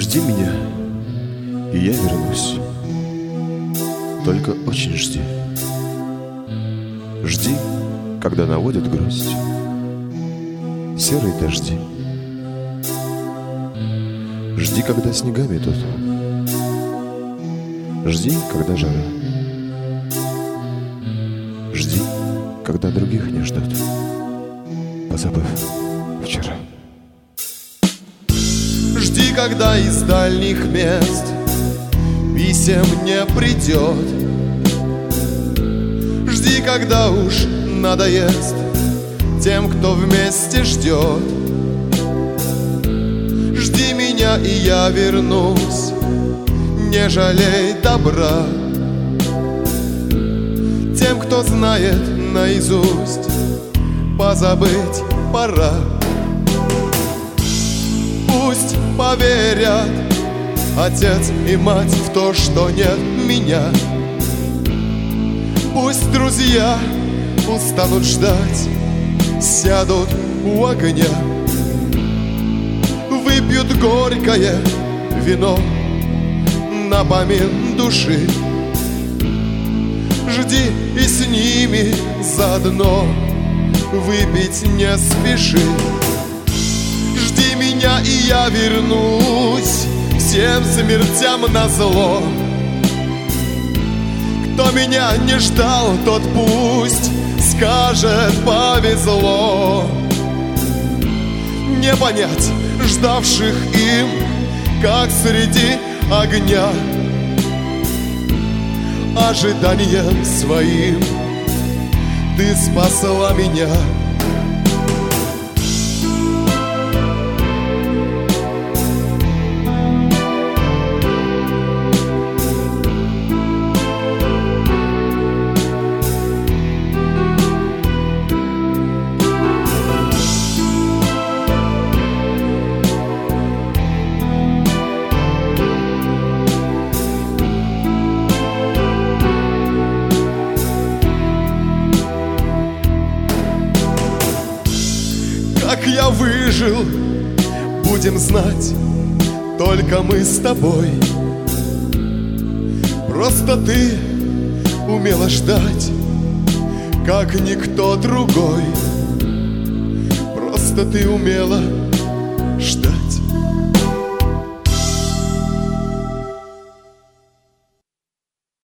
Жди меня, и я вернусь. Только очень жди. Жди, когда наводят грусть серые дожди. Жди, когда снега метут. Жди, когда жара. Жди, когда других не ждут, позабыв вчера. Жди, когда из дальних мест писем не придет. Жди, когда уж надоест тем, кто вместе ждет. Жди меня, и я вернусь, не жалей добра. Тем, кто знает наизусть, позабыть пора. Пусть поверят отец и мать в то, что нет меня. Пусть друзья устанут ждать, сядут у огня, выпьют горькое вино напомин души. Жди и с ними заодно выпить не спеши. Жди меня, и я вернусь всем смертям назло. Кто меня не ждал, тот пусть скажет повезло. Не понять ждавших им, как среди огня, ожиданием своим ты спасла меня. Как я выжил, будем знать только мы с тобой. Просто ты умела ждать, как никто другой. Просто ты умела